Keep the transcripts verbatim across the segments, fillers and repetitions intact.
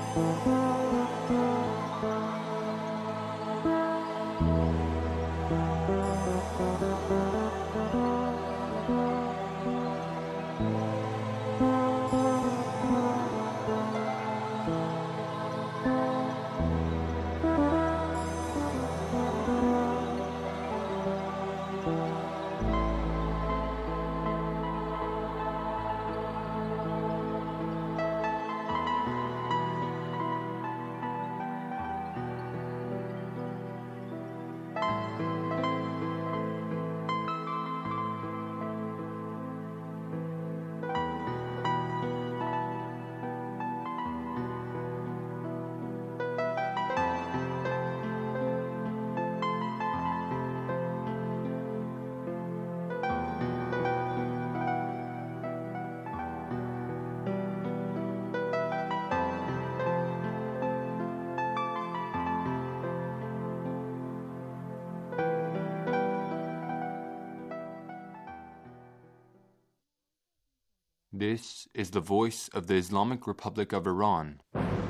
This is the voice of the Islamic Republic of Iran.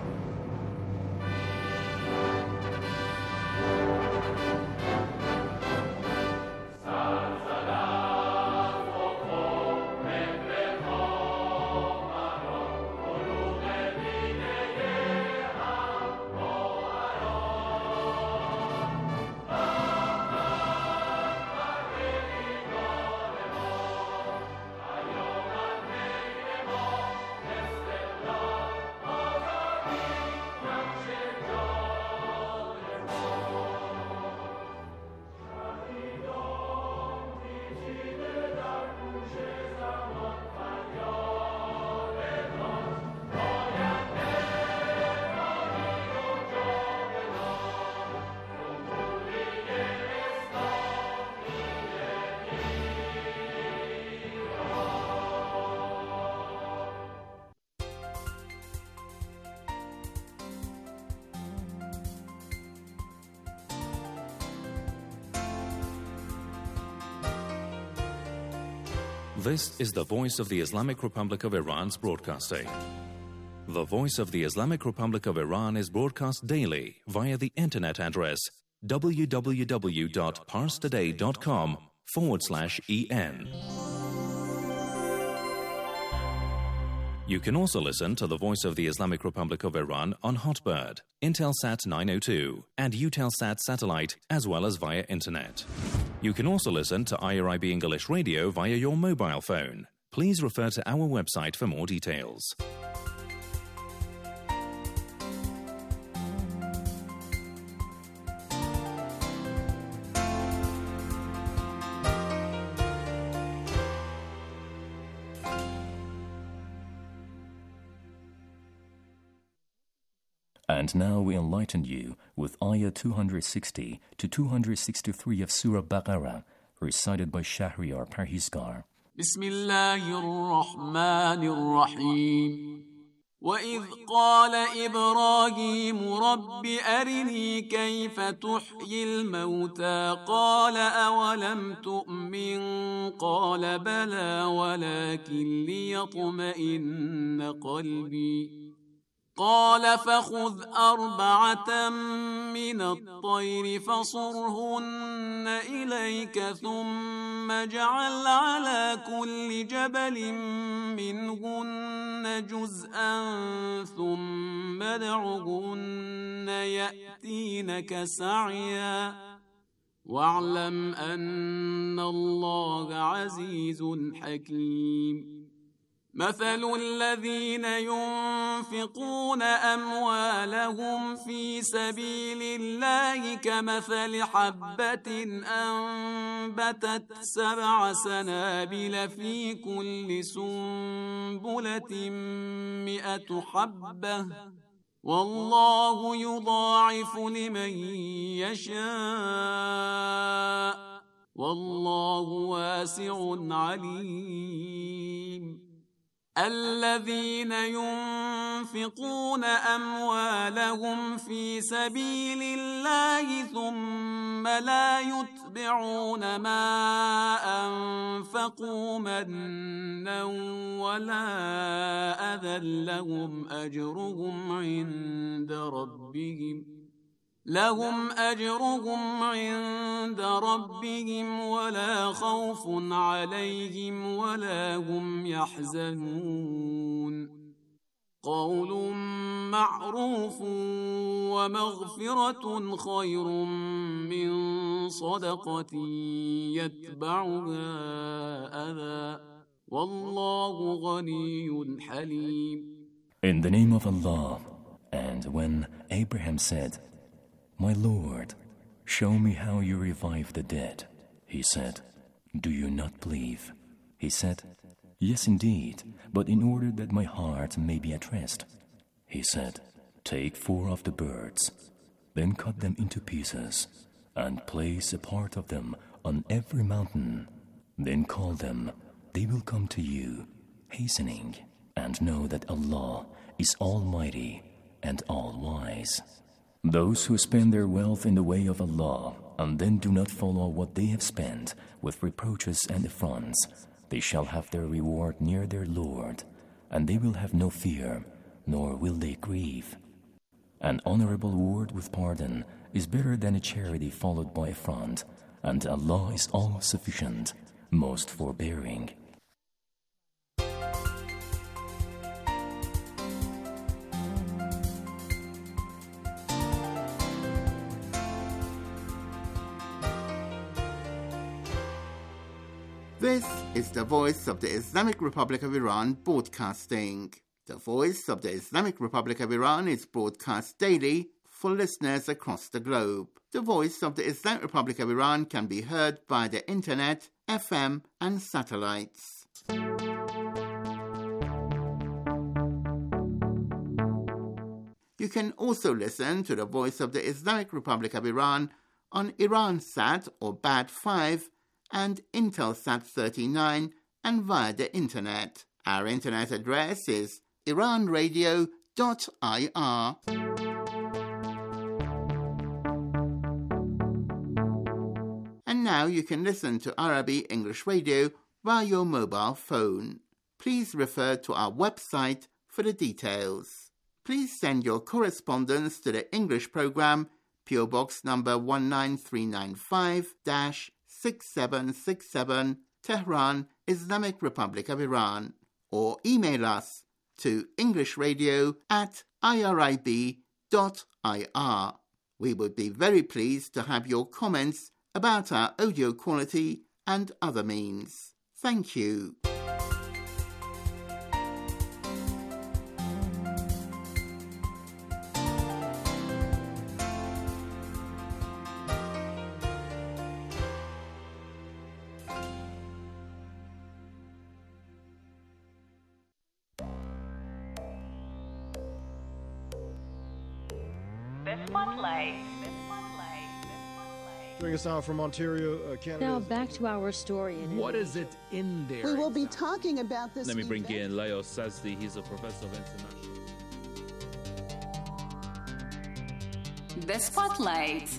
This is the voice of the Islamic Republic of Iran's broadcasting. The voice of the Islamic Republic of Iran is broadcast daily via the internet address www.parstoday.com forward slash en. You can also listen to the voice of the Islamic Republic of Iran on Hotbird, Intelsat nine oh two, and Eutelsat satellite, as well as via internet. You can also listen to I R I B English Radio via your mobile phone. Please refer to our website for more details. And now we enlighten you with Ayah two sixty to two sixty-three of Surah Baqarah, recited by Shahriar Parhizgar. Bismillahir-Rahmanir-Rahim. وَإِذْ قَالَ إِبْرَاهِيمُ رَبِّ أَرِنِي كَيْفَ تُحْيِي الْمَوْتَى قَالَ أَوَلَمْ تُؤْمِنْ قَالَ بَلَى وَلَكِنْ لِيَطْمَئِنَّ قَلْبِي قال فخذ أربعة من الطير فصرهن إليك ثم اجعل على كل جبل منهن جزءا ثم ادعهن يأتينك سعيا واعلم أن الله عزيز حكيم. مثل الذين ينفقون أموالهم في سبيل الله كمثل حبة أنبتت سبع سنابل في كل سنبلة مئة حبة والله يضاعف لمن يشاء والله واسع عليم. الذين ينفقون أموالهم في سبيل الله ثم لا يتبعون ما أنفقوا منا ولا أذى لهم أجرهم عند ربهم لهم أجرهم عند ربهم ولا خوف عليهم ولا هم يحزنون قول معروف ومغفرة خير من صدقة يتبعها أذى والله غني حليم. In the name of Allah, and when Abraham said, My Lord, show me how you revive the dead, he said, Do you not believe? He said, Yes, indeed, but in order that my heart may be at rest. He said, Take four of the birds, then cut them into pieces, and place a part of them on every mountain. Then call them, they will come to you, hastening, and know that Allah is Almighty and All-Wise. Those who spend their wealth in the way of Allah and then do not follow what they have spent with reproaches and affronts, they shall have their reward near their Lord, and they will have no fear, nor will they grieve. An honorable word with pardon is better than a charity followed by affront, and Allah is all-sufficient, most forbearing. This is the Voice of the Islamic Republic of Iran broadcasting. The Voice of the Islamic Republic of Iran is broadcast daily for listeners across the globe. The Voice of the Islamic Republic of Iran can be heard by the internet, F M and satellites. You can also listen to the Voice of the Islamic Republic of Iran on Iransat or B A D five and Intelsat thirty-nine and via the internet. Our internet address is iran radio dot I R. And now you can listen to Arabi English Radio via your mobile phone. Please refer to our website for the details. Please send your correspondence to the English program, P O Box number one nine three nine five, six seven six seven, Tehran, Islamic Republic of Iran, or email us to englishradio at irib dot I R. We would be very pleased to have your comments about our audio quality and other means. Thank you. Doing a sound from Ontario, uh, Canada. Now back to our story. In what is it in there? We will be talking about this. Let me bring in Leo Sazdi. He's a professor of international. The Spotlight.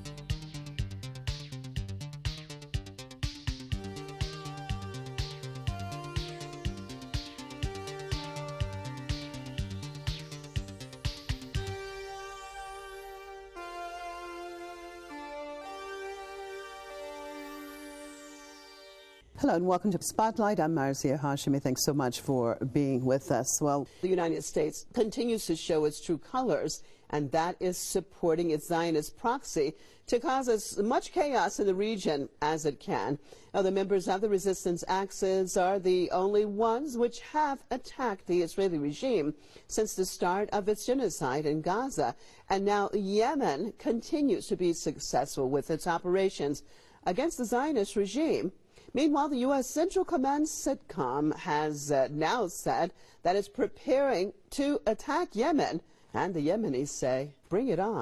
Hello and welcome to Spotlight. I'm Marzieh Hashemi. Thanks so much for being with us. Well, the United States continues to show its true colors, and that is supporting its Zionist proxy to cause as much chaos in the region as it can. Now, the members of the resistance axis are the only ones which have attacked the Israeli regime since the start of its genocide in Gaza. And now Yemen continues to be successful with its operations against the Zionist regime. Meanwhile, the U S Central Command CENTCOM has uh, now said that it's preparing to attack Yemen, and the Yemenis say, bring it on.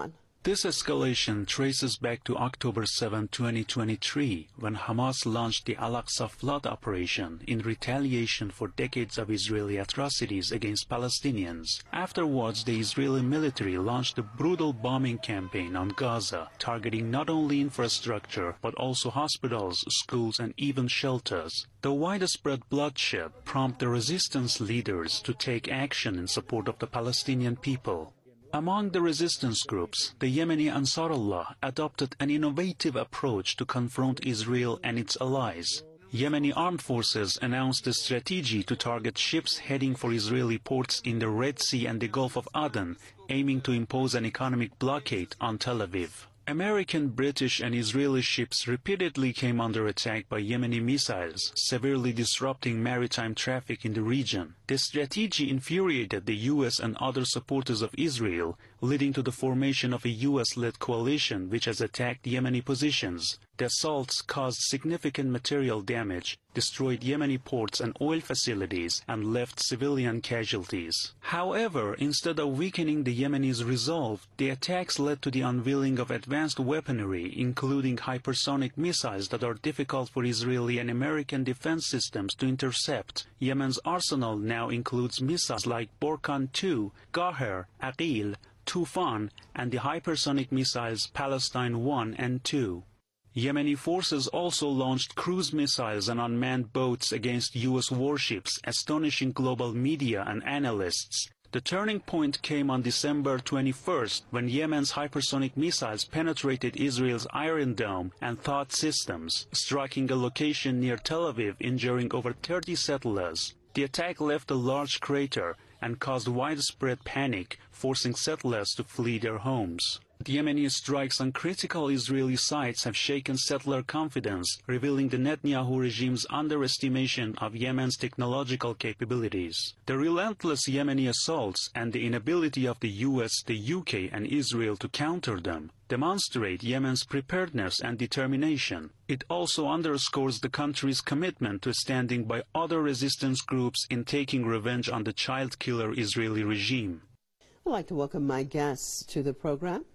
This escalation traces back to October seventh, twenty twenty-three, when Hamas launched the Al-Aqsa flood operation in retaliation for decades of Israeli atrocities against Palestinians. Afterwards, the Israeli military launched a brutal bombing campaign on Gaza, targeting not only infrastructure but also hospitals, schools, and even shelters. The widespread bloodshed prompted the resistance leaders to take action in support of the Palestinian people. Among the resistance groups, the Yemeni Ansarullah adopted an innovative approach to confront Israel and its allies. Yemeni armed forces announced a strategy to target ships heading for Israeli ports in the Red Sea and the Gulf of Aden, aiming to impose an economic blockade on Tel Aviv. American, British, and Israeli ships repeatedly came under attack by Yemeni missiles, severely disrupting maritime traffic in the region. The strategy infuriated the U S and other supporters of Israel, leading to the formation of a U S-led coalition which has attacked Yemeni positions. The assaults caused significant material damage, destroyed Yemeni ports and oil facilities, and left civilian casualties. However, instead of weakening the Yemenis' resolve, the attacks led to the unveiling of advanced weaponry, including hypersonic missiles that are difficult for Israeli and American defense systems to intercept. Yemen's arsenal now includes missiles like Borkan two, Gaher, Aqil, Tufan, and the hypersonic missiles Palestine one and two. Yemeni forces also launched cruise missiles and unmanned boats against U S warships, astonishing global media and analysts. The turning point came on December twenty-first, when Yemen's hypersonic missiles penetrated Israel's Iron Dome and Thought systems, striking a location near Tel Aviv, injuring over thirty settlers. The attack left a large crater and caused widespread panic, forcing settlers to flee their homes. The Yemeni strikes on critical Israeli sites have shaken settler confidence, revealing the Netanyahu regime's underestimation of Yemen's technological capabilities. The relentless Yemeni assaults and the inability of the U S, the U K, and Israel to counter them demonstrate Yemen's preparedness and determination. It also underscores the country's commitment to standing by other resistance groups in taking revenge on the child-killer Israeli regime. I'd like to welcome my guests to the program.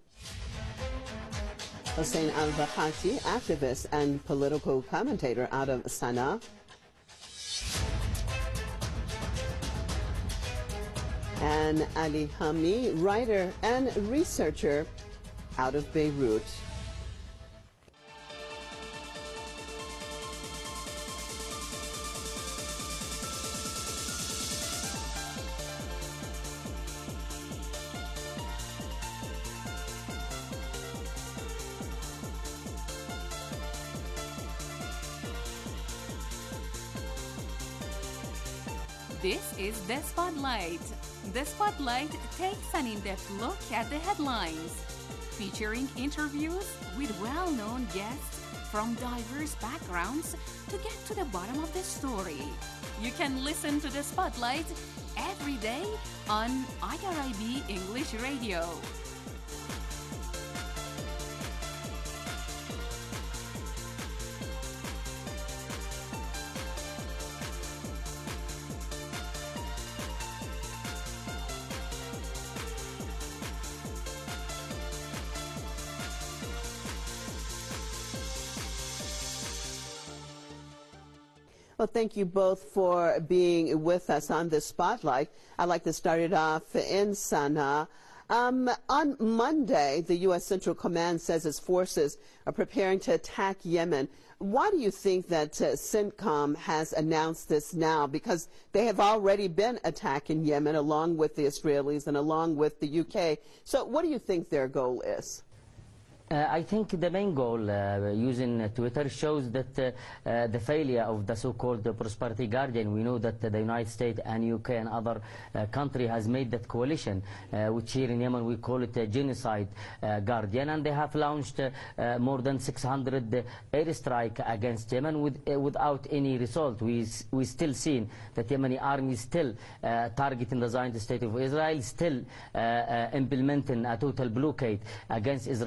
Hossein al-Bahati, activist and political commentator out of Sana'a. And Ali Hami, writer and researcher out of Beirut. This is The Spotlight. The Spotlight takes an in-depth look at the headlines, featuring interviews with well-known guests from diverse backgrounds to get to the bottom of the story. You can listen to The Spotlight every day on I R I B English Radio. Well, thank you both for being with us on this spotlight. I'd like to start it off in Sana'a. Um, on Monday, the U S Central Command says its forces are preparing to attack Yemen. Why do you think that uh, CENTCOM has announced this now? Because they have already been attacking Yemen along with the Israelis and along with the U K. So what do you think their goal is? Uh, I think the main goal uh, using uh, Twitter shows that uh, uh, the failure of the so-called uh, Prosperity Guardian. We know that uh, the United States and U K and other uh, countries has made that coalition, uh, which here in Yemen we call it a genocide uh, guardian, and they have launched uh, uh, more than six hundred uh, airstrike against Yemen with, uh, without any result. We we still seen that Yemeni army is still uh, targeting the Zionist state of Israel, still uh, uh, implementing a total blockade against Israeli ships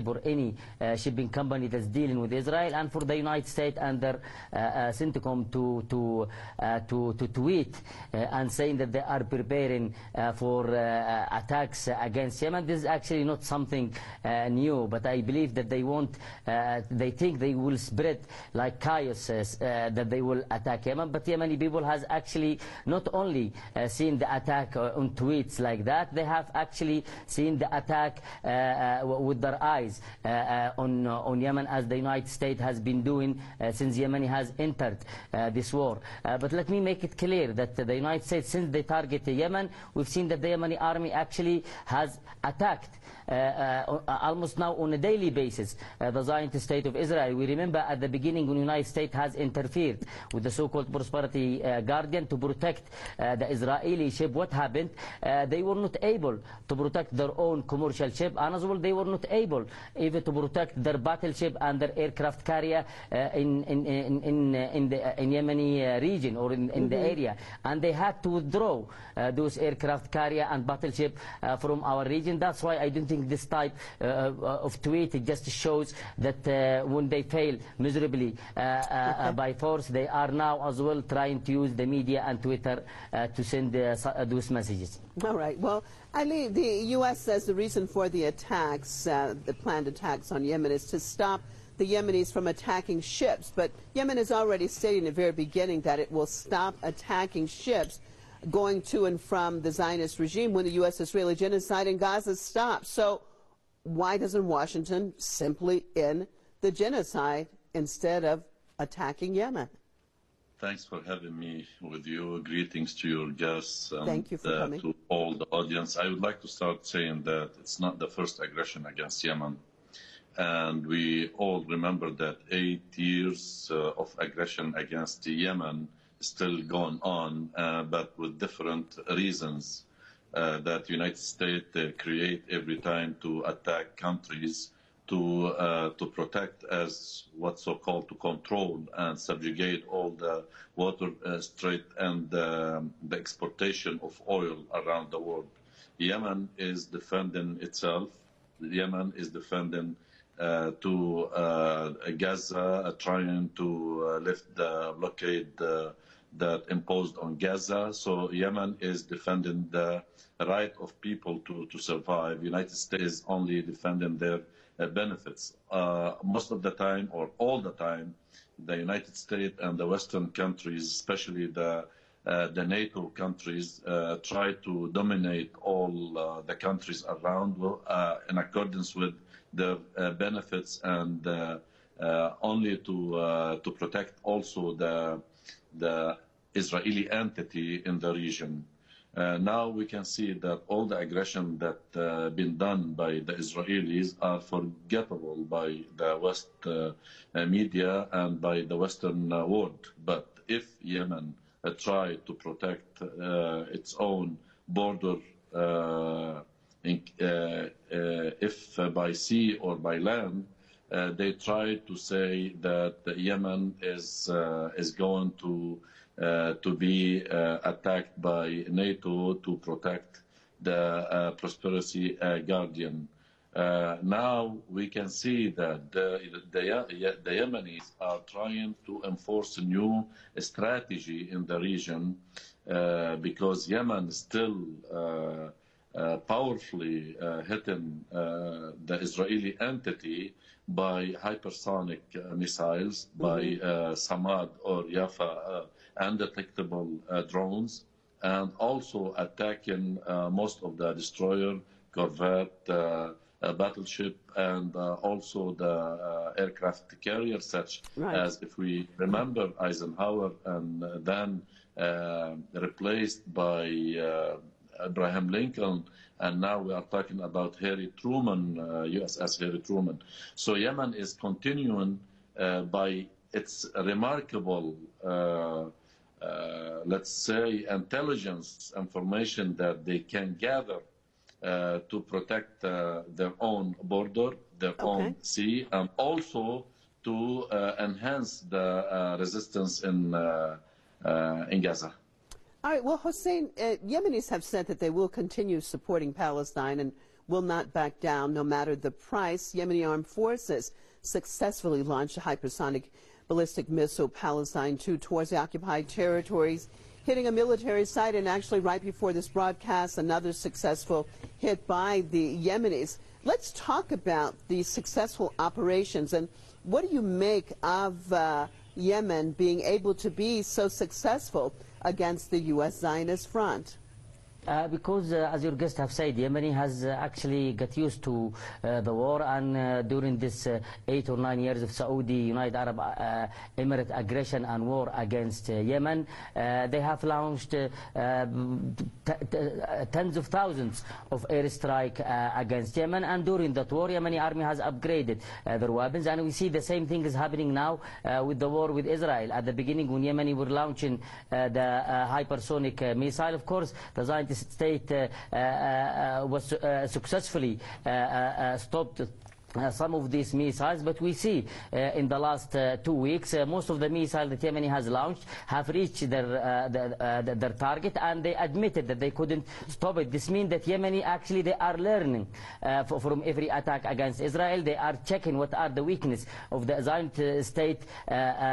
tribe or any uh, shipping company that's dealing with Israel, and for the United States and their uh, uh, CENTCOM to to, uh, to to tweet uh, and saying that they are preparing uh, for uh, attacks against Yemen. This is actually not something uh, new, but I believe that they want, uh, they think they will spread like chaos uh, that they will attack Yemen. But Yemeni people has actually not only uh, seen the attack uh, on tweets like that, they have actually seen the attack uh, uh, with their eyes uh, uh, on uh, on Yemen, as the United States has been doing uh, since Yemen has entered uh, this war. Uh, but let me make it clear that uh, the United States, since they target Yemen, we've seen that the Yemeni army actually has attacked Uh, uh, almost now on a daily basis uh, the Zionist state of Israel. We remember at the beginning when the United States has interfered with the so-called Prosperity uh, Guardian to protect uh, the Israeli ship. What happened? Uh, they were not able to protect their own commercial ship, and as well they were not able even to protect their battleship and their aircraft carrier uh, in, in, in, in, in the in Yemeni uh, region or in, in mm-hmm. the area, and they had to withdraw uh, those aircraft carrier and battleship uh, from our region. That's why I don't think this type uh, of tweet, it just shows that uh, when they fail miserably uh, uh, by force, they are now as well trying to use the media and Twitter uh, to send uh, those messages. All right. Well, Ali, the U S says the reason for the attacks, uh, the planned attacks on Yemen, is to stop the Yemenis from attacking ships. But Yemen is already stating at the very beginning that it will stop attacking ships going to and from the Zionist regime when the U S-Israeli genocide in Gaza stops. So why doesn't Washington simply end the genocide instead of attacking Yemen? Thanks for having me with you. Greetings to your guests and Thank you for uh, coming. to all the audience. I would like to start saying that it's not the first aggression against Yemen. And we all remember that eight years uh, of aggression against Yemen still going on, uh, but with different reasons uh, that the United States uh, create every time to attack countries to uh, to protect, as what's so-called to control and subjugate all the water uh, strait and uh, the exportation of oil around the world. Yemen is defending itself. Yemen is defending uh, to uh, Gaza, uh, trying to uh, lift the blockade uh, that imposed on Gaza. So Yemen is defending the right of people to, to survive. United States is only defending their uh, benefits. Uh, most of the time, or all the time, the United States and the Western countries, especially the uh, the NATO countries, uh, try to dominate all uh, the countries around uh, in accordance with their uh, benefits, and uh, uh, only to uh, to protect also the the Israeli entity in the region. Uh, now we can see that all the aggression that uh, been done by the Israelis are forgettable by the West uh, media and by the Western uh, world. But if Yemen uh, try to protect uh, its own border, uh, in, uh, uh, if uh, by sea or by land, uh, they try to say that Yemen is uh, is going to Uh, to be uh, attacked by NATO to protect the uh, Prosperity uh, Guardian. Uh, now we can see that the, the, the Yemenis are trying to enforce a new strategy in the region uh, because Yemen is still uh, uh, powerfully uh, hitting uh, the Israeli entity by hypersonic uh, missiles, mm-hmm. by uh, Samad or Yafa uh, undetectable uh, drones, and also attacking uh, most of the destroyer, corvette, uh, uh, battleship, and uh, also the uh, aircraft carriers, such right. as, if we remember, Eisenhower, and uh, then uh, replaced by uh, Abraham Lincoln, and now we are talking about Harry Truman, uh, U S S Harry Truman. So Yemen is continuing uh, by its remarkable uh, Uh, let's say, intelligence information that they can gather uh, to protect uh, their own border, their okay. own sea, and also to uh, enhance the uh, resistance in, uh, uh, in Gaza. All right. Well, Hossein, uh, Yemenis have said that they will continue supporting Palestine, and will not back down no matter the price. Yemeni armed forces successfully launched a hypersonic ballistic missile, Palestine two, towards the occupied territories, hitting a military site, and actually right before this broadcast, another successful hit by the Yemenis. Let's talk about these successful operations, and what do you make of uh, Yemen being able to be so successful against the U S Zionist front? Uh, because, uh, as your guests have said, Yemeni has uh, actually got used to uh, the war, and uh, during this uh, eight or nine years of Saudi United Arab uh, Emirates aggression and war against uh, Yemen, uh, they have launched uh, uh, t t tens of thousands of airstrike uh, against Yemen, and during that war, Yemeni army has upgraded uh, their weapons, and we see the same thing is happening now uh, with the war with Israel. At the beginning, when Yemeni were launching uh, the uh, hypersonic uh, missile, of course, the Zionist state uh, uh, uh, was uh, successfully uh, uh, stopped Uh, some of these missiles, but we see uh, in the last uh, two weeks uh, most of the missiles that Yemeni has launched have reached their, uh, their, uh, their target, and they admitted that they couldn't stop it. This means that Yemeni actually they are learning uh, for, from every attack against Israel. They are checking what are the weaknesses of the Zionist state uh,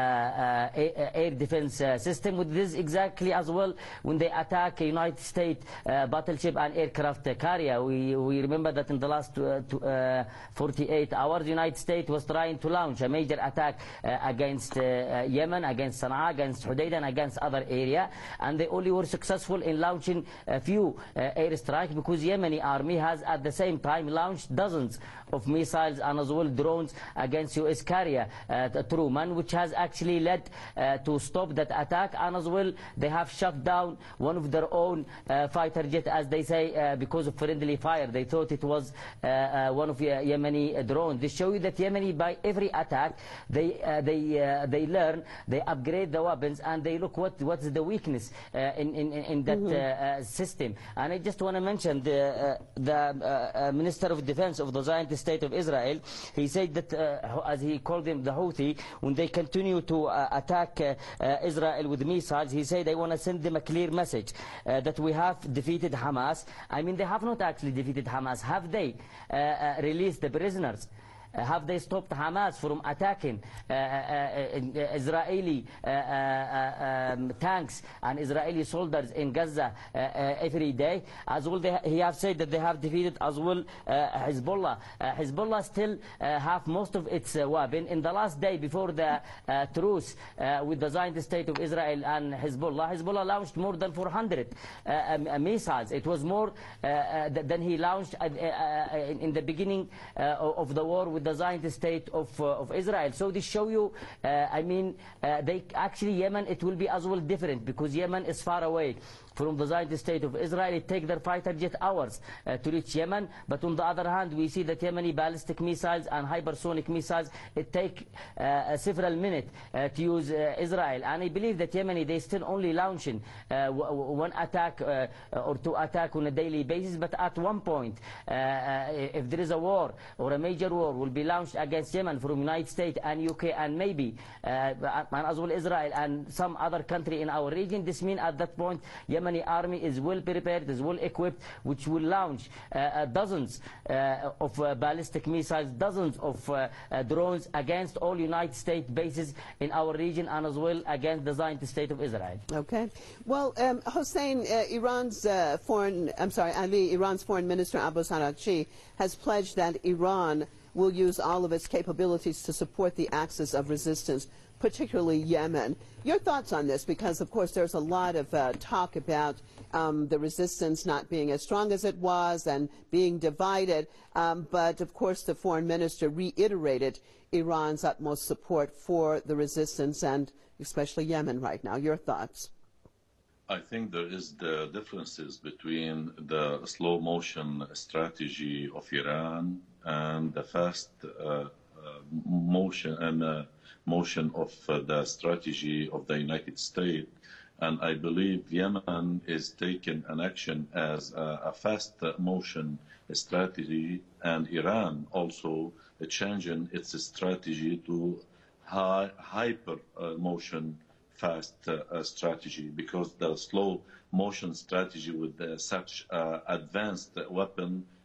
uh, uh, air defense uh, system. With this exactly as well when they attack a United States uh, battleship and aircraft carrier. We, we remember that in the last uh, to, uh, forty-eight hours, the United States was trying to launch a major attack uh, against uh, Yemen, against Sana'a, against Hodeidah, and against other area, and they only were successful in launching a few uh, airstrikes, because Yemeni army has at the same time launched dozens of missiles and as well drones against U S carrier uh, Truman, which has actually led uh, to stop that attack, and as well they have shut down one of their own uh, fighter jet, as they say, uh, because of friendly fire. They thought it was uh, uh, one of uh, Yemeni uh, drones. They show you that Yemeni, by every attack, they uh, they uh, they learn, they upgrade the weapons, and they look what what is the weakness uh, in, in in that mm-hmm. uh, uh, system. And I just want to mention the uh, the uh, uh, Minister of Defense of the Zionist State of Israel. He said that, uh, as he called them, the Houthi, when they continue to uh, attack uh, uh, Israel with missiles, he said, I want to send them a clear message uh, that we have defeated Hamas. I mean, they have not actually defeated Hamas. Have they uh, uh, released the prisoners? Uh, have they stopped Hamas from attacking uh, uh, uh, Israeli uh, uh, um, tanks and Israeli soldiers in Gaza uh, uh, every day? As well, they, he have said that they have defeated as well uh, Hezbollah. Uh, Hezbollah still uh, have most of its uh, weapon. In the last day before the uh, truce uh, with the Zionist State of Israel and Hezbollah, Hezbollah launched more than four hundred uh, um, missiles. It was more uh, uh, than he launched uh, uh, in the beginning uh, of the war with the Zionist State of, uh, of Israel. So this show you, uh, I mean, uh, they actually, Yemen, it will be as well different, because Yemen is far away from the Zionist State of Israel. It takes their fighter jet hours uh, to reach Yemen. But on the other hand, we see that Yemeni ballistic missiles and hypersonic missiles, it take uh, several minutes uh, to use uh, Israel. And I believe that Yemeni, they still only launching uh, w one attack uh, or two attack on a daily basis. But at one point, uh, uh, if there is a war or a major war will be launched against Yemen from United States and U K and maybe uh, and as well Israel and some other country in our region, this means at that point Yemeni army is well prepared, is well equipped, which will launch uh, uh, dozens uh, of uh, ballistic missiles, dozens of uh, uh, drones against all United States bases in our region, and as well against the Zionist State of Israel. Okay. Well, um, Hossein, uh, Iran's uh, foreign, I'm sorry, Ali, Iran's foreign minister Abbas Araghchi has pledged that Iran will use all of its capabilities to support the axis of resistance, particularly Yemen. Your thoughts on this? Because, of course, there's a lot of uh, talk about um, the resistance not being as strong as it was and being divided. Um, but, of course, the foreign minister reiterated Iran's utmost support for the resistance and especially Yemen right now. Your thoughts? I think there is the differences between the slow motion strategy of Iran and the fast uh, uh, motion and uh, motion of uh, the strategy of the United States. And I believe Yemen is taking an action as a, a fast motion strategy, and Iran also changing its strategy to high, hyper uh, motion fast uh, strategy, because the slow motion strategy with uh, such uh, advanced weapon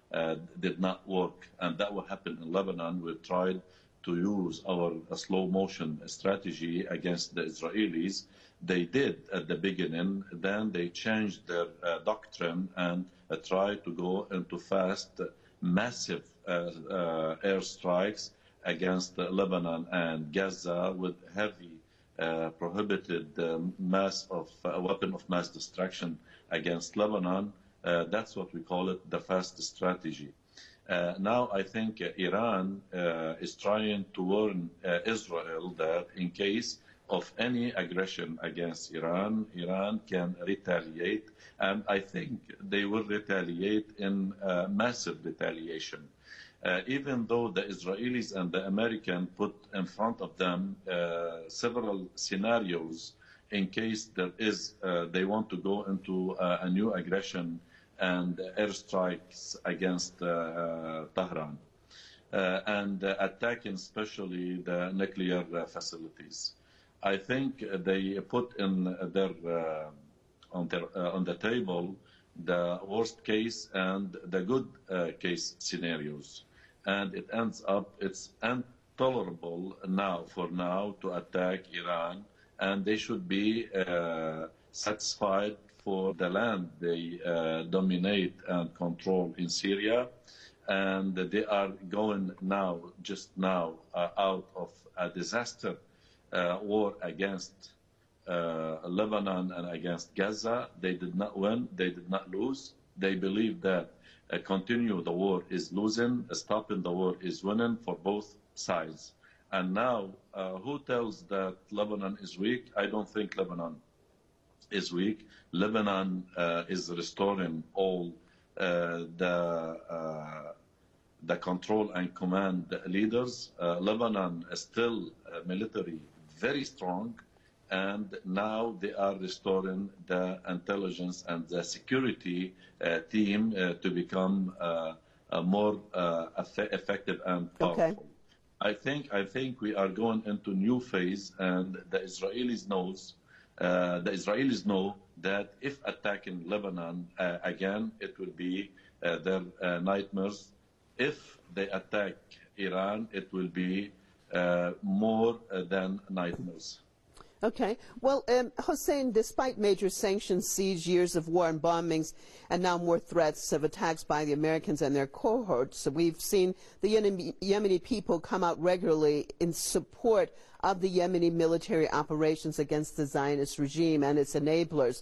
uh, did not work. And that will happen in Lebanon. We tried to use our uh, slow motion strategy against the Israelis. They did at the beginning, then they changed their uh, doctrine and uh, tried to go into fast, uh, massive uh, uh, airstrikes against uh, Lebanon and Gaza with heavy uh, prohibited uh, mass of uh, weapon of mass destruction against Lebanon. Uh, that's what we call it, the fast strategy. Uh, now I think uh, Iran uh, is trying to warn uh, Israel that in case of any aggression against Iran, Iran can retaliate, and I think they will retaliate in uh, massive retaliation. Uh, even though the Israelis and the Americans put in front of them uh, several scenarios in case there is, uh, they want to go into uh, a new aggression and airstrikes against uh, Tehran, uh, and uh, attacking especially the nuclear uh, facilities. I think they put in their uh, on their uh, on the table the worst case and the good uh, case scenarios, and it ends up it's intolerable now for now to attack Iran, and they should be uh, satisfied for the land they uh, dominate and control in Syria, and they are going now just now uh, out of a disaster Uh, war against uh, Lebanon and against Gaza. They did not win, they did not lose. They believe that uh, continue the war is losing, stopping the war is winning for both sides. And now, uh, who tells that Lebanon is weak? I don't think Lebanon is weak. Lebanon uh, is restoring all uh, the uh, the control and command leaders. Uh, Lebanon is still uh, military very strong, and now they are restoring the intelligence and the security uh, team uh, to become uh, uh, more uh, eff- effective and powerful. Okay. I think I think we are going into new phase, and the Israelis knows uh, the Israelis know that if attacking Lebanon uh, again, it will be uh, their uh, nightmares. If they attack Iran, it will be uh, more uh, than nightmares. Okay. Well, um, Hossein, despite major sanctions, siege, years of war and bombings, and now more threats of attacks by the Americans and their cohorts, we've seen the Yemeni, Yemeni people come out regularly in support of the Yemeni military operations against the Zionist regime and its enablers.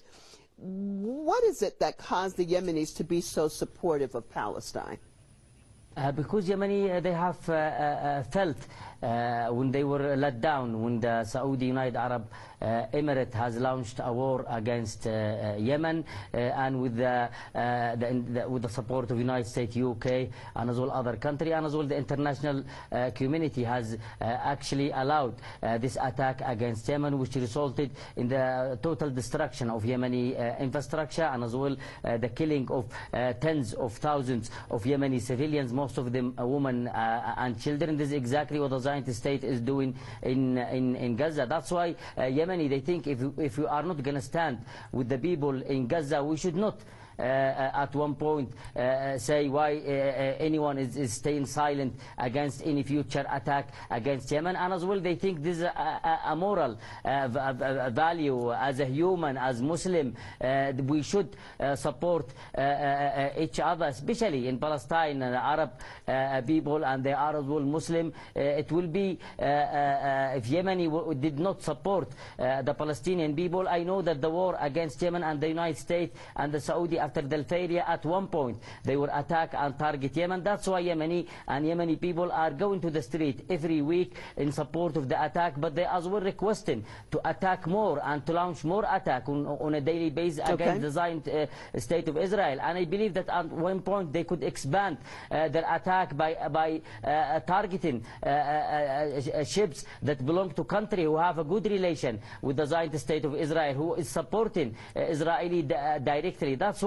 What is it that caused the Yemenis to be so supportive of Palestine? Uh, because Yemeni, uh, they have uh, uh, felt uh, when they were let down, when the Saudi United Arab uh, Emirate has launched a war against uh, uh, Yemen, uh, and with the, uh, the, the, with the support of United States, U K, and as well other countries, and as well the international uh, community has uh, actually allowed uh, this attack against Yemen, which resulted in the total destruction of Yemeni uh, infrastructure, and as well uh, the killing of uh, tens of thousands of Yemeni civilians, most of them uh, women uh, and children. This is exactly what the Zionist state is doing in in, in Gaza. That's why uh, Yemeni, they think if, if we are not going to stand with the people in Gaza, we should not Uh, at one point uh, say why uh, anyone is, is staying silent against any future attack against Yemen. And as well, they think this is a, a, a moral uh, value as a human, as Muslim. Uh, we should uh, support uh, uh, each other, especially in Palestine and Arab uh, people, and they are as well Muslim. Uh, it will be, uh, uh, if Yemeni w did not support uh, the Palestinian people, I know that the war against Yemen and the United States and the Saudi after the Al-Fayria, at one point they will attack and target Yemen. That's why Yemeni and Yemeni people are going to the street every week in support of the attack, but they as well requesting to attack more and to launch more attack on, on a daily basis okay. against the Zionist uh, state of Israel. And I believe that at one point they could expand uh, their attack by, by uh, targeting uh, uh, uh, ships that belong to country who have a good relation with the Zionist state of Israel, who is supporting uh, Israeli uh, directly. That's why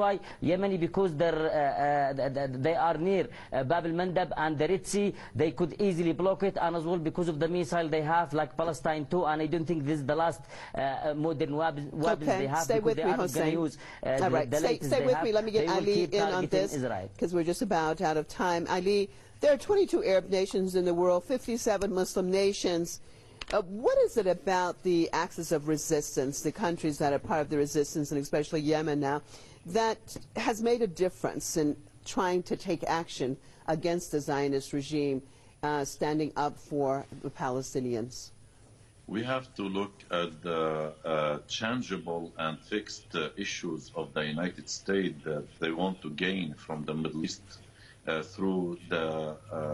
why Yemeni, because they're, uh, uh, they are near uh, Bab al-Mandab and the Red Sea, they could easily block it, and as well because of the missile they have, like Palestine too, and I don't think this is the last uh, modern weapons okay. they have. Stay with they me, are Hossein. Use, uh, All right, the, the stay, stay with have. me. Let me get they Ali in on this, because we're just about out of time. Ali, there are twenty-two Arab nations in the world, fifty-seven Muslim nations. Uh, what is it about the axis of resistance, the countries that are part of the resistance, and especially Yemen now, that has made a difference in trying to take action against the Zionist regime, uh, standing up for the Palestinians? We have to look at the uh, changeable and fixed uh, issues of the United States that they want to gain from the Middle East uh, through the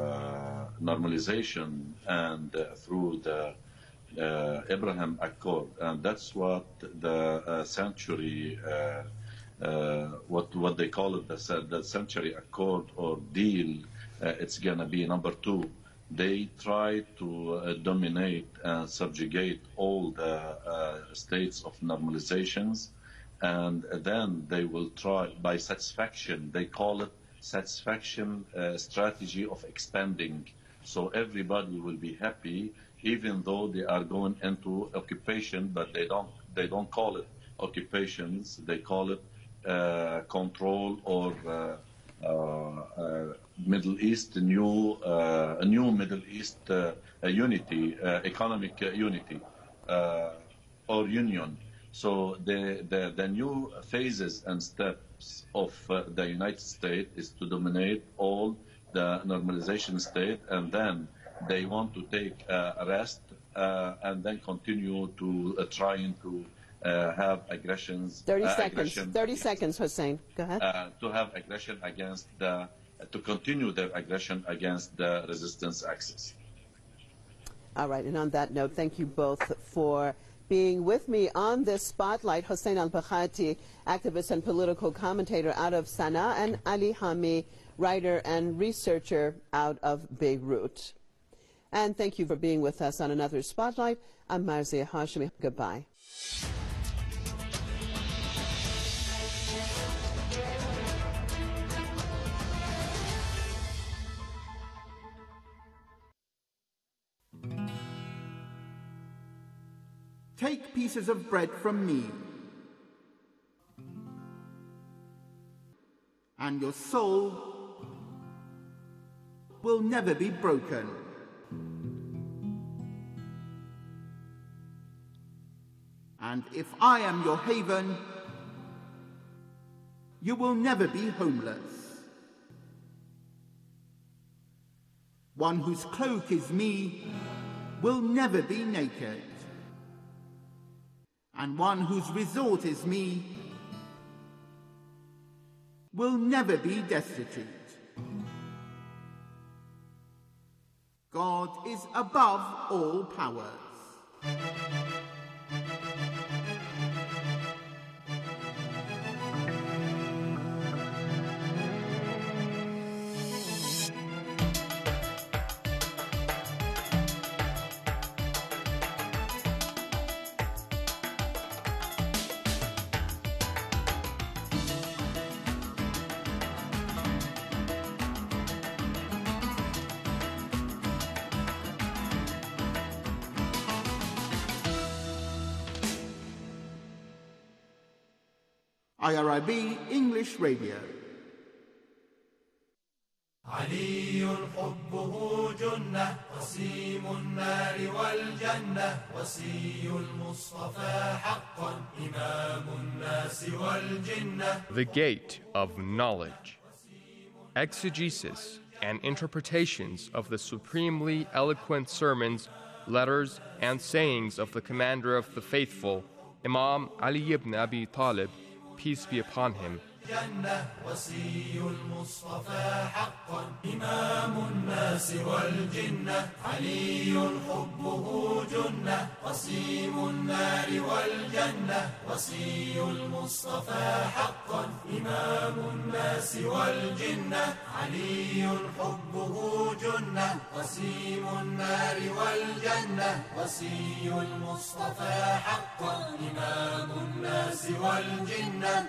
uh, normalization and uh, through the uh, Abraham Accord. And that's what the uh, century, uh, uh, what, what they call it, the, the century accord or deal, uh, it's going to be number two. They try to uh, dominate and subjugate all the uh, states of normalizations, and then they will try by satisfaction. They call it satisfaction uh, strategy of expanding. So everybody will be happy, even though they are going into occupation, but they don't they don't call it occupations. They call it uh, control or uh, uh, uh, Middle East, new, uh, a new Middle East uh, unity, uh, economic uh, unity uh, or union. So the, the, the new phases and steps of uh, the United States is to dominate all the normalization state, and then they want to take uh, a rest uh, and then continue to uh, trying to uh, have aggressions. thirty uh, seconds. aggression, thirty seconds, Hossein. Go ahead. Uh, to have aggression against the to continue their aggression against the resistance axis. All right, and on that note, thank you both for being with me on this spotlight. Hossein al-Bakhati, activist and political commentator out of Sana'a, and Ali Hami, writer and researcher out of Beirut. And thank you for being with us on another spotlight. I'm Marzieh Hashemi. Goodbye. Take pieces of bread from me, and your soul will never be broken. And if I am your haven, you will never be homeless. One whose cloak is me will never be naked. And one whose resort is me will never be destitute. God is above all powers. I R I B English Radio. علي حبه جنة وسيم النار والجنة وسي المصطفى حقا إمام الناس والجنة. The Gate of Knowledge. Exegesis and interpretations of the supremely eloquent sermons, letters, and sayings of the Commander of the Faithful, Imam Ali ibn Abi Talib, peace be upon him. جنة وسي المصطفى حقا إمام الناس والجنة علي حبه جنة وسيم النار والجنة وسي المصطفى حقا إمام الناس والجنة علي حبه جنة وسيم النار والجنة وسي المصطفى حقا إمام الناس والجنة.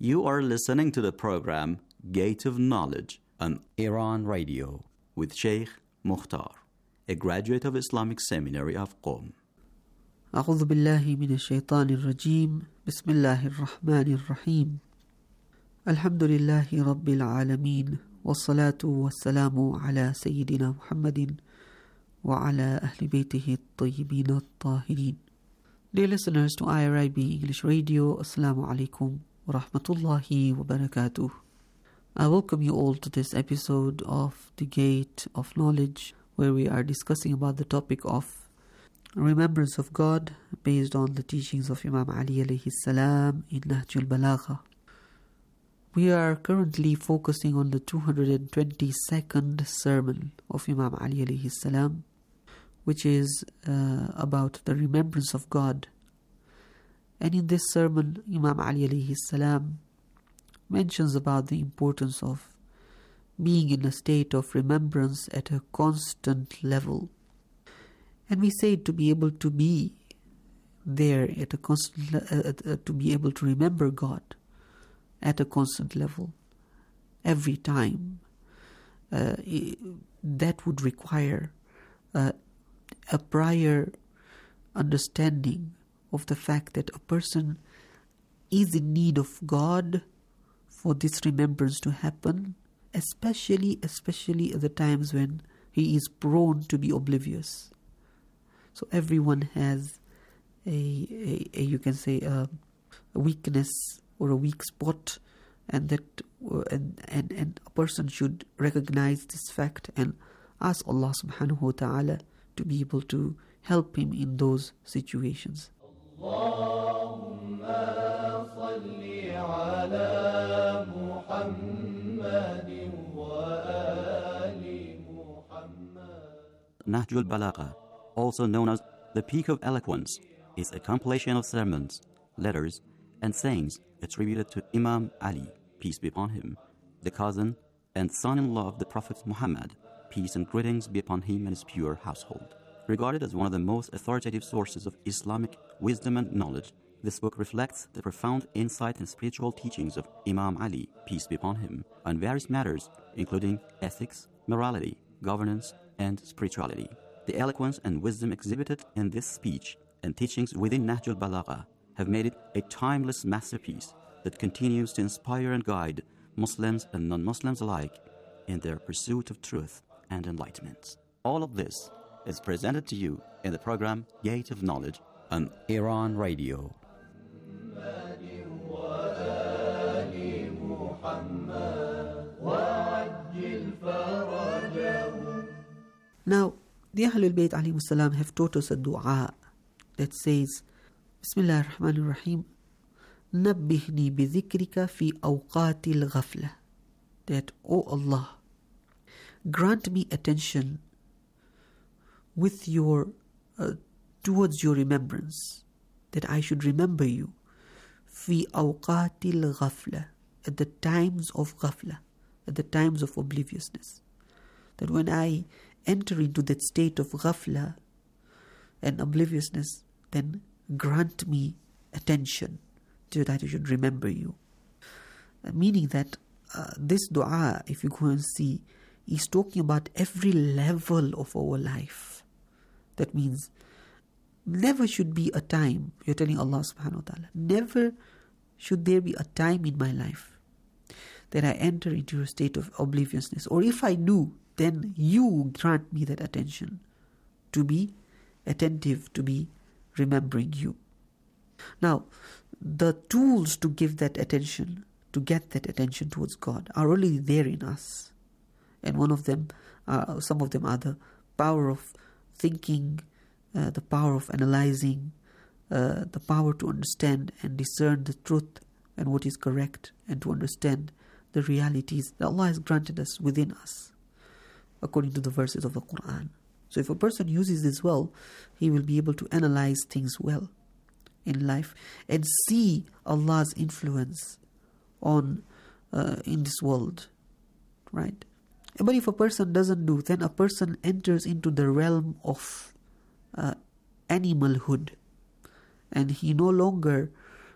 You are listening to the program Gate of Knowledge on Iran Radio with Sheikh Mukhtar, a graduate of Islamic Seminary of Qom. أعوذ بالله من الشيطان الرجيم بسم الله الرحمن الرحيم الحمد لله رب العالمين والصلاة والسلام على سيدنا محمد وعلى أهل بيته الطيبين الطاهرين. Dear listeners to I R I B English Radio, Assalamu alaikum wa rahmatullahi wa barakatuh. I welcome you all to this episode of The Gate of Knowledge, where we are discussing about the topic of remembrance of God based on the teachings of Imam Ali alayhi salam in Nahjul Balagha. We are currently focusing on the two hundred twenty-second sermon of Imam Ali alayhi salam, which is uh, about the remembrance of God. And in this sermon, Imam Ali alayhi salam mentions about the importance of being in a state of remembrance at a constant level. And we say to be able to be there at a constant, uh, uh, to be able to remember God at a constant level every time. Uh, that would require uh, a prior understanding of the fact that a person is in need of God for this remembrance to happen, especially, especially at the times when he is prone to be oblivious. So everyone has a, a, a you can say, a, a weakness or a weak spot, and that uh, and, and, and a person should recognize this fact and ask Allah subhanahu wa ta'ala to be able to help him in those situations. Allahumma salli ala Muhammadin wa ali Muhammad. Nahjul Balagha, also known as the Peak of Eloquence, is a compilation of sermons, letters, and sayings attributed to Imam Ali, peace be upon him, the cousin and son-in-law of the Prophet Muhammad, peace and greetings be upon him and his pure household. Regarded as one of the most authoritative sources of Islamic wisdom and knowledge, this book reflects the profound insight and spiritual teachings of Imam Ali, peace be upon him, on various matters, including ethics, morality, governance, and spirituality. The eloquence and wisdom exhibited in this speech and teachings within Nahjul Balagha have made it a timeless masterpiece that continues to inspire and guide Muslims and non-Muslims alike in their pursuit of truth and enlightenment. All of this is presented to you in the program Gate of Knowledge on Iran Radio. Now, the Ahlul Bayt alayhi salam have taught us a dua that says, Bismillah ar-Rahman ar-Rahim, Nabbihni bi-dhikrika fi awqatil ghafla. That, O Allah, grant me attention with your, uh, towards your remembrance, that I should remember you, fi awqatil ghafla, at the times of ghafla, at the times of obliviousness. That when I enter into that state of ghafla and obliviousness, then grant me attention so that I should remember you. Uh, meaning that uh, this dua, if you go and see, is talking about every level of our life. That means never should be a time, you're telling Allah subhanahu wa ta'ala, never should there be a time in my life that I enter into a state of obliviousness. Or if I do, then you grant me that attention, to be attentive, to be remembering you. Now, the tools to give that attention, to get that attention towards God, are already there in us. And one of them, uh, some of them are the power of thinking, uh, the power of analyzing, uh, the power to understand and discern the truth and what is correct, and to understand the realities that Allah has granted us within us, according to the verses of the Quran. So if a person uses this well, he will be able to analyze things well in life and see Allah's influence on uh, in this world, right? But if a person doesn't do, then a person enters into the realm of uh, animalhood, and he no longer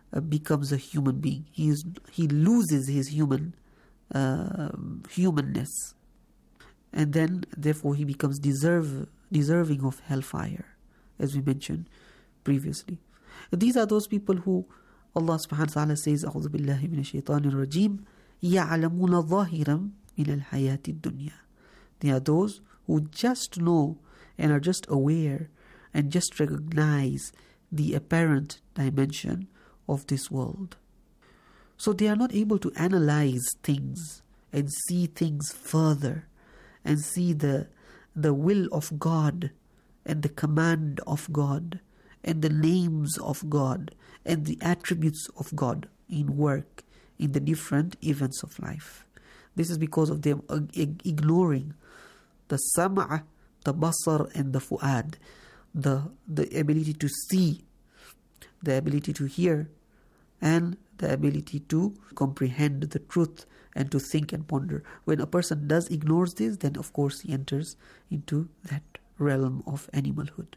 uh, becomes a human being. He, is, he loses his human uh, humanness. And then, therefore, he becomes deserve, deserving of hellfire, as we mentioned previously. And these are those people who Allah subhanahu wa ta'ala says, أعوذ بالله من الشيطان الرجيم يعلمون ظاهرا من الحياة الدنيا. They are those who just know and are just aware and just recognize the apparent dimension of this world. So they are not able to analyze things and see things further and see the, the will of God and the command of God and the names of God and the attributes of God in work, in the different events of life. This is because of them ignoring the sam'a, the basar and the fu'ad, the, the ability to see, the ability to hear, and the ability to comprehend the truth and to think and ponder. When a person does ignores this, then of course he enters into that realm of animalhood.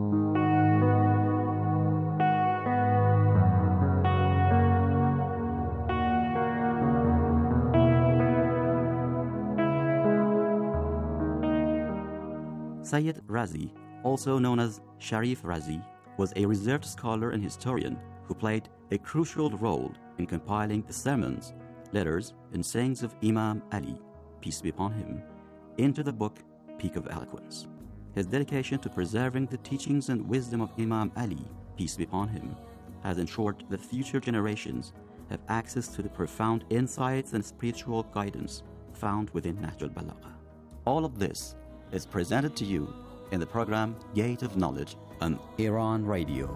Sayyid Razi, also known as Sharif Razi, was a reserved scholar and historian who played a crucial role in compiling the sermons, letters, and sayings of Imam Ali, peace be upon him, into the book Peak of Eloquence. His dedication to preserving the teachings and wisdom of Imam Ali, peace be upon him, has ensured that future generations have access to the profound insights and spiritual guidance found within Nahj al-Balagha. All of this is presented to you in the program Gate of Knowledge on Iran Radio.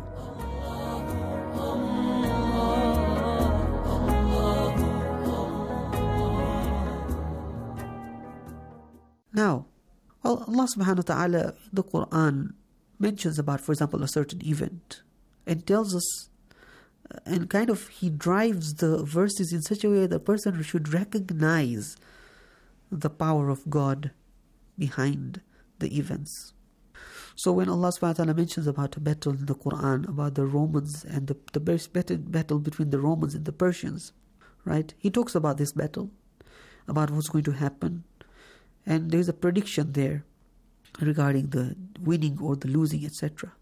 Now, well, Allah subhanahu wa ta'ala in the Quran mentions about, for example, a certain event and tells us, uh, and kind of he drives the verses in such a way that the person should recognize the power of God behind the events. So when Allah subhanahu wa ta'ala mentions about a battle in the Quran, about the Romans and the, the battle, battle between the Romans and the Persians, right? He talks about this battle, about what's going to happen. And there's a prediction there regarding the winning or the losing, et cetera.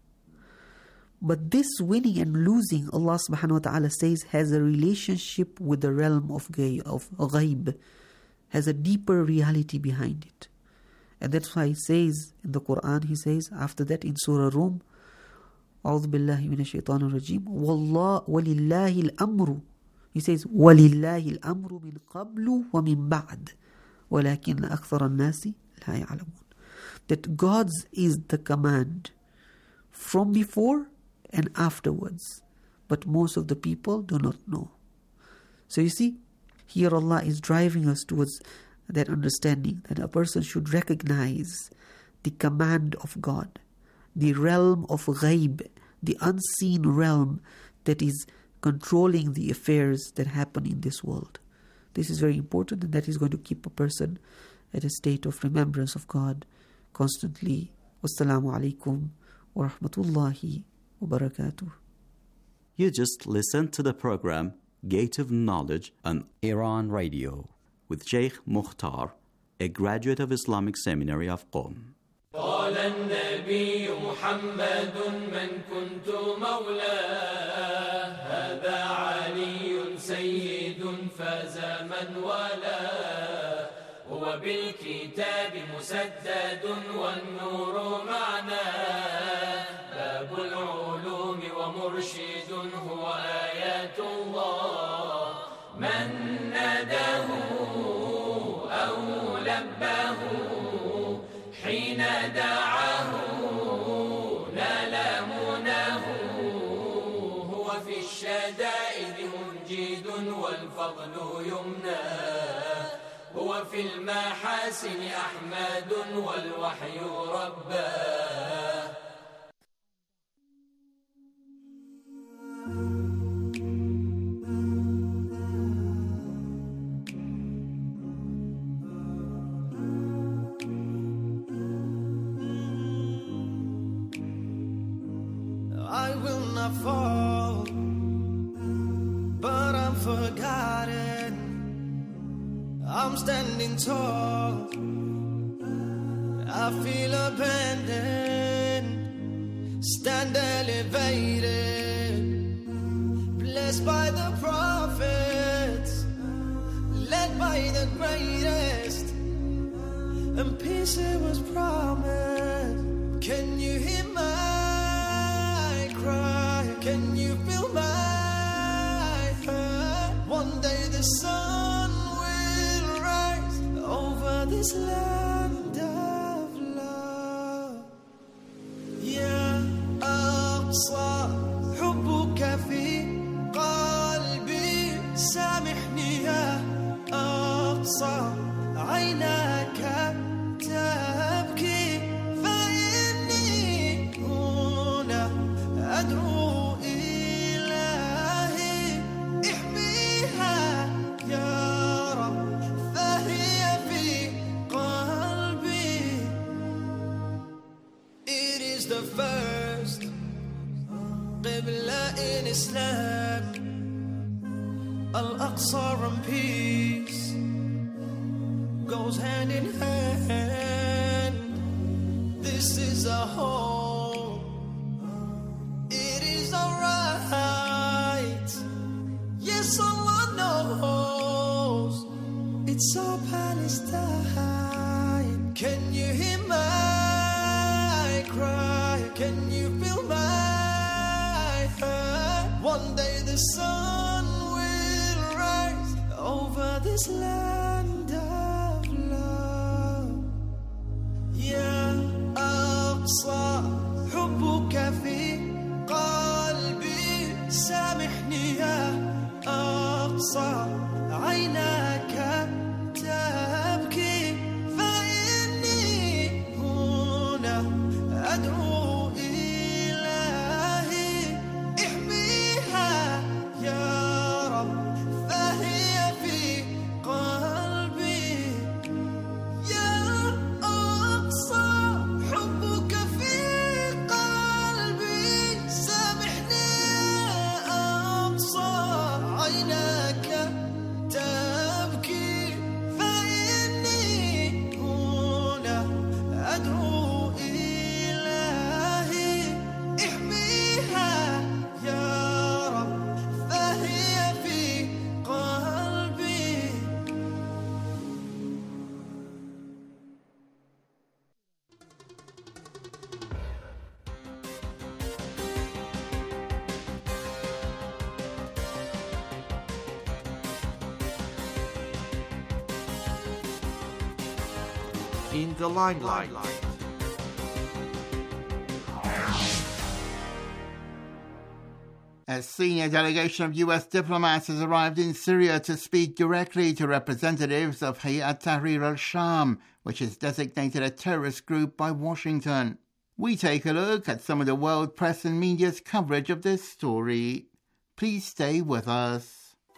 But this winning and losing, Allah subhanahu wa ta'ala says, has a relationship with the realm of ghay, of ghaib, has a deeper reality behind it. And that's why he says in the Quran, he says after that in Surah Rum, أعوذ بالله من الشيطان الرجيم والله ولله الأمر. He says ولله الأمر من قبل ومن بعد ولكن أكثر الناس لا يعلمون. That God's is the command from before and afterwards, but most of the people do not know. So you see, here Allah is driving us towards that understanding that a person should recognize the command of God, the realm of ghaib, the unseen realm that is controlling the affairs that happen in this world. This is very important, and that is going to keep a person at a state of remembrance of God constantly. Wassalamu alaikum wa rahmatullahi wa barakatuh. You just listened to the program Gate of Knowledge on Iran Radio with Sheikh Mukhtar, a graduate of Islamic Seminary of Qom. قال النبي محمد من كنت مولاه هذا علي سيد فاز من والاه هو بالكتاب مسدد والنور معناه باب العلوم ومرشد هو آيات الله من ناداه أو لباه حين دعاه نال مناه هو في الشدائد منجد والفضل يمناه هو في المحاسن أحمد والوحي رباه. I will not fall, forgotten. I'm standing tall. I feel abandoned. Stand elevated. Blessed by the prophets. Led by the greatest. And peace it was promised. Can you hear my cry? Can you feel my hurt? One day the sun will rise over this land of love. Ya Aqsa, حبك في قلبي. سامحني يا أقصى. عيناك تبكي. فإني هنا أدعو إلهي. احميها يا رب. فهي في قلبي. It is the first Qibla in Islam. Al-Aqsa and peace goes hand in hand. This is a home. It is alright. Yes, Allah knows. It's all Palestine. Can you hear my cry? Can you feel my hurt? One day the sun will rise over this land of love. Ya Aqsa, حبك في قلبي. سامحني يا أقصى. عيناك تبكي. فإني هنا أدعو إلهي. احميها يا رب. فهي في قلبي. يا أقصى، حبك في قلبي. سامحني يا أقصى. عيناك تبكي. فإني هنا أدعو إلهي. احميها يا رب. فهي في قلبي. In the limelight. A senior delegation of U S diplomats has arrived in Syria to speak directly to representatives of Hayat Tahrir al-Sham, which is designated a terrorist group by Washington. We take a look at some of the world press and media's coverage of this story. Please stay with us.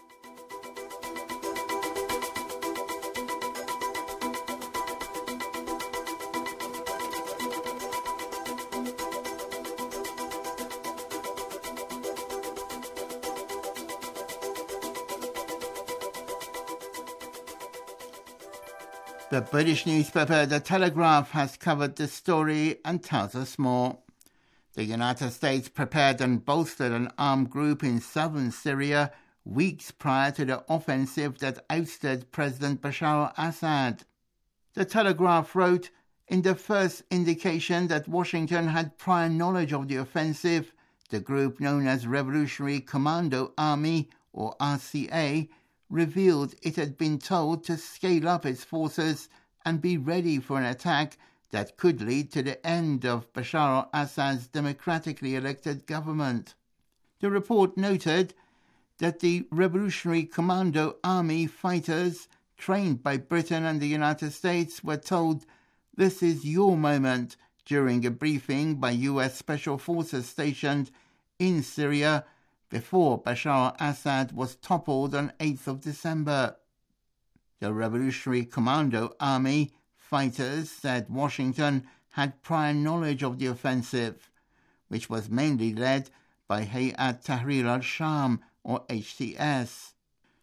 The British newspaper The Telegraph has covered this story and tells us more. The United States prepared and bolstered an armed group in southern Syria weeks prior to the offensive that ousted President Bashar al-Assad. The Telegraph wrote, in the first indication that Washington had prior knowledge of the offensive, the group known as Revolutionary Commando Army, or R C A, revealed it had been told to scale up its forces and be ready for an attack that could lead to the end of Bashar al-Assad's democratically elected government. The report noted that the Revolutionary Commando Army fighters, trained by Britain and the United States, were told, "This is your moment," during a briefing by U S Special Forces stationed in Syria before Bashar al-Assad was toppled on eighth of December. The Revolutionary Commando Army fighters said Washington had prior knowledge of the offensive, which was mainly led by Hayat Tahrir al-Sham, or H T S.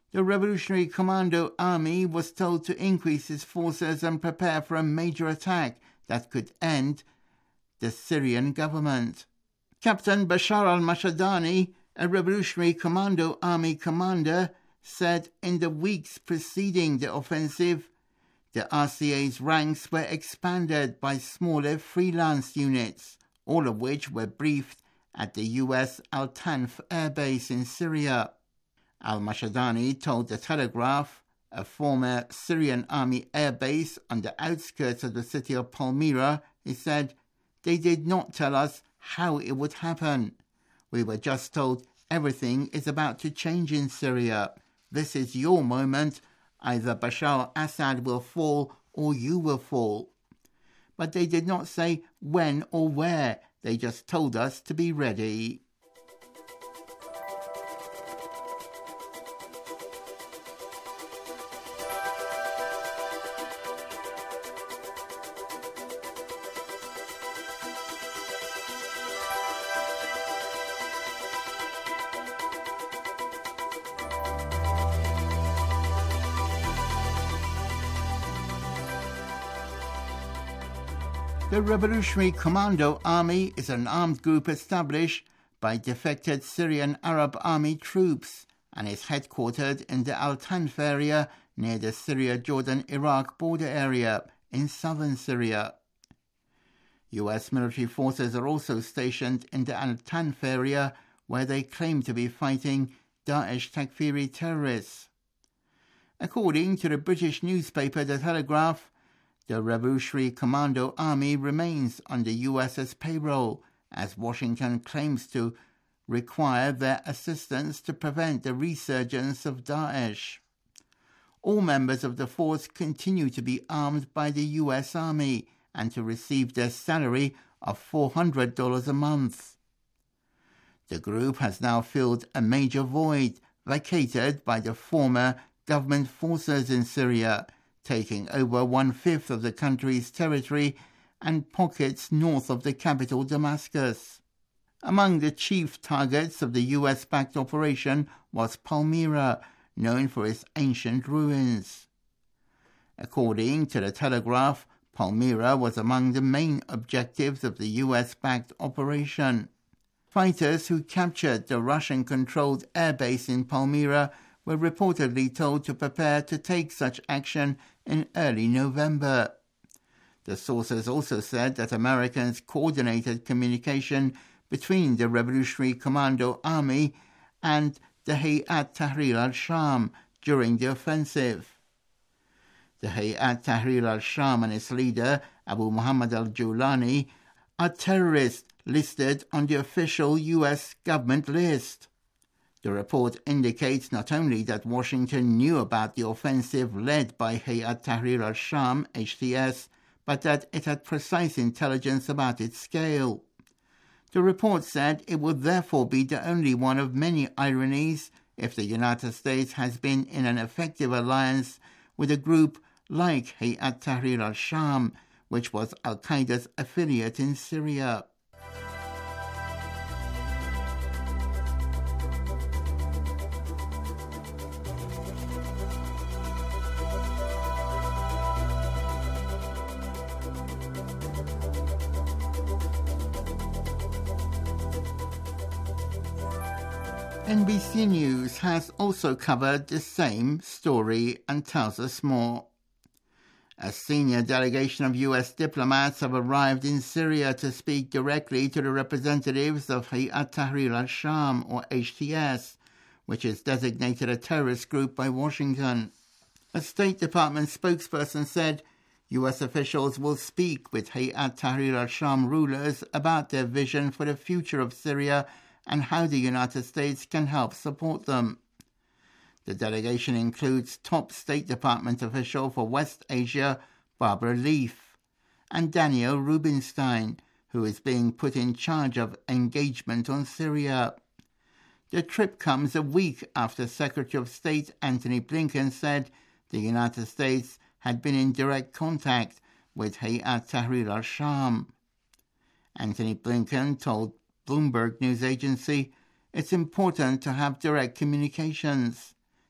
The Revolutionary Commando Army was told to increase its forces and prepare for a major attack that could end the Syrian government. Captain Bashar al-Mashadani, a Revolutionary Commando Army commander, said in the weeks preceding the offensive, the R C A's ranks were expanded by smaller freelance units, all of which were briefed at the U S Al-Tanf air base in Syria. Al-Mashadani told The Telegraph, a former Syrian army air base on the outskirts of the city of Palmyra, he said, "They did not tell us how it would happen. We were just told everything is about to change in Syria. This is your moment. Either Bashar al-Assad will fall or you will fall." But they did not say when or where. They just told us to be ready. The Revolutionary Commando Army is an armed group established by defected Syrian Arab Army troops and is headquartered in the Al-Tanf area near the Syria-Jordan-Iraq border area in southern Syria. U S military forces are also stationed in the Al-Tanf area where they claim to be fighting Daesh Takfiri terrorists. According to the British newspaper The Telegraph, the Revolutionary Commando Army remains on the U S's payroll, as Washington claims to require their assistance to prevent the resurgence of Daesh. All members of the force continue to be armed by the U S Army and to receive their salary of four hundred dollars a month. The group has now filled a major void vacated by the former government forces in Syria, taking over one-fifth of the country's territory and pockets north of the capital Damascus. Among the chief targets of the U S-backed operation was Palmyra, known for its ancient ruins. According to The Telegraph, Palmyra was among the main objectives of the U S-backed operation. Fighters who captured the Russian-controlled airbase in Palmyra were reportedly told to prepare to take such action in early November. The sources also said that Americans coordinated communication between the Revolutionary Commando Army and the Hayat Tahrir al-Sham during the offensive. The Hayat Tahrir al-Sham and its leader, Abu Muhammad al-Julani, are terrorists listed on the official U S government list. The report indicates not only that Washington knew about the offensive led by Hayat Tahrir al-Sham, H T S, but that it had precise intelligence about its scale. The report said it would therefore be the only one of many ironies if the United States has been in an effective alliance with a group like Hayat Tahrir al-Sham, which was al-Qaeda's affiliate in Syria. N B C News has also covered the same story and tells us more. A senior delegation of U S diplomats have arrived in Syria to speak directly to the representatives of Hayat Tahrir al-Sham, or H T S, which is designated a terrorist group by Washington. A State Department spokesperson said U S officials will speak with Hayat Tahrir al-Sham rulers about their vision for the future of Syria and how the United States can help support them. The delegation includes top State Department official for West Asia, Barbara Leaf, and Daniel Rubinstein, who is being put in charge of engagement on Syria. The trip comes a week after Secretary of State Antony Blinken said the United States had been in direct contact with Hayat Tahrir al-Sham. Antony Blinken told Bloomberg News Agency, "It's important to have direct communications."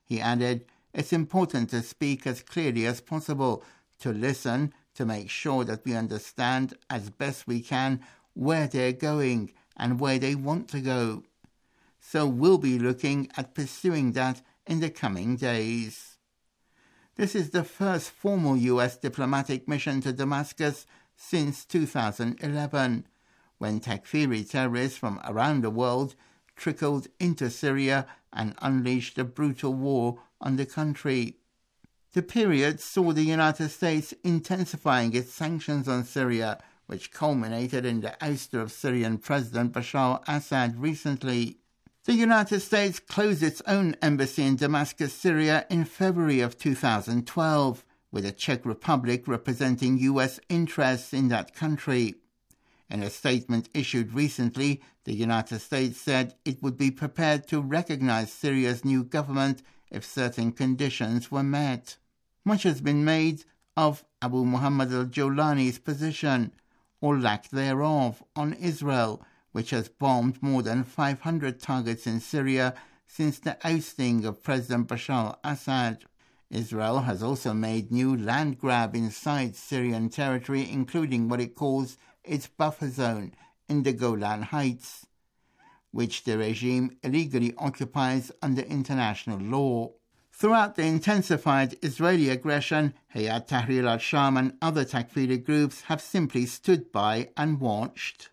He added, "It's important to speak as clearly as possible, to listen, to make sure that we understand as best we can where they're going and where they want to go. So we'll be looking at pursuing that in the coming days." This is the first formal U S diplomatic mission to Damascus since two thousand eleven, when Takfiri terrorists from around the world trickled into Syria and unleashed a brutal war on the country. The period saw the United States intensifying its sanctions on Syria, which culminated in the ouster of Syrian President Bashar al-Assad recently. The United States closed its own embassy in Damascus, Syria in February of two thousand twelve, with the Czech Republic representing U S interests in that country. In a statement issued recently, the United States said it would be prepared to recognize Syria's new government if certain conditions were met. Much has been made of Abu Muhammad al-Jawlani's position, or lack thereof, on Israel, which has bombed more than five hundred targets in Syria since the ousting of President Bashar al-Assad. Israel has also made new land grab inside Syrian territory, including what it calls its buffer zone in the Golan Heights, which the regime illegally occupies under international law. Throughout the intensified Israeli aggression, Hayat Tahrir al-Sham and other Takfiri groups have simply stood by and watched.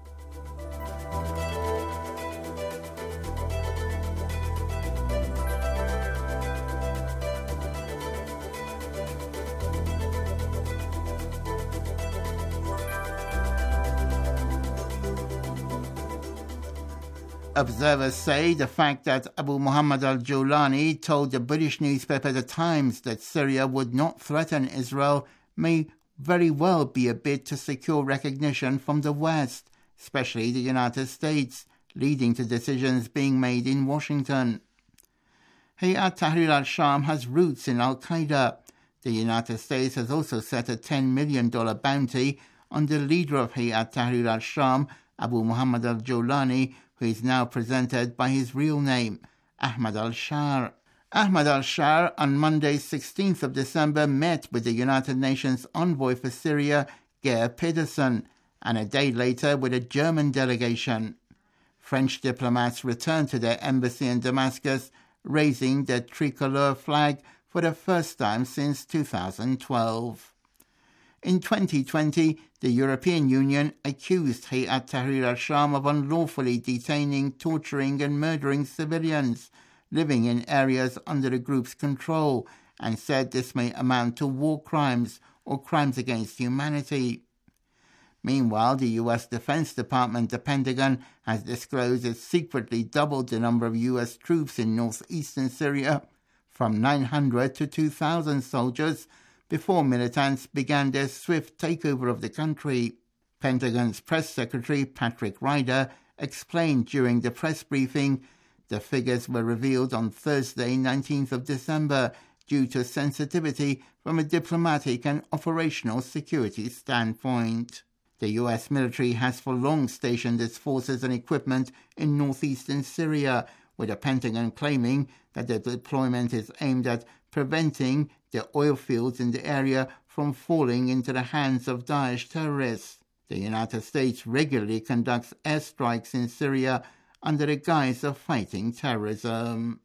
Observers say the fact that Abu Muhammad al-Jawlani told the British newspaper The Times that Syria would not threaten Israel may very well be a bid to secure recognition from the West, especially the United States, leading to decisions being made in Washington. Hayat Tahrir al-Sham has roots in Al-Qaeda. The United States has also set a ten million dollars bounty on the leader of Hayat Tahrir al-Sham, Abu Muhammad al-Jawlani, who is now presented by his real name, Ahmad al-Shar. Ahmad al-Shar on Monday, sixteenth of December, met with the United Nations envoy for Syria, Geir Pedersen, and a day later with a German delegation. French diplomats returned to their embassy in Damascus, raising the tricolour flag for the first time since two thousand twelve. In twenty twenty, the European Union accused Hayat Tahrir al-Sham of unlawfully detaining, torturing and murdering civilians living in areas under the group's control, and said this may amount to war crimes or crimes against humanity. Meanwhile, the U S Defense Department, the Pentagon, has disclosed it secretly doubled the number of U S troops in northeastern Syria from nine hundred to two thousand soldiers before militants began their swift takeover of the country. Pentagon's press secretary, Patrick Ryder, explained during the press briefing the figures were revealed on Thursday, nineteenth of December, due to sensitivity from a diplomatic and operational security standpoint. The U S military has for long stationed its forces and equipment in northeastern Syria, with the Pentagon claiming that the deployment is aimed at preventing the oil fields in the area from falling into the hands of Daesh terrorists. The United States regularly conducts airstrikes in Syria under the guise of fighting terrorism.